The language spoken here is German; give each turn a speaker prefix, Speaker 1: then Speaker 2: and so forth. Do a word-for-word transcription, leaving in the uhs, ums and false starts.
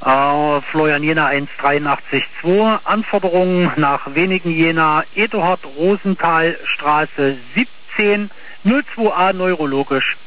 Speaker 1: Äh, Florian Jena eins drei acht zwei, Anforderungen nach wenigen Jena, Eduard Rosenthal Straße siebzehn, null zwei a neurologisch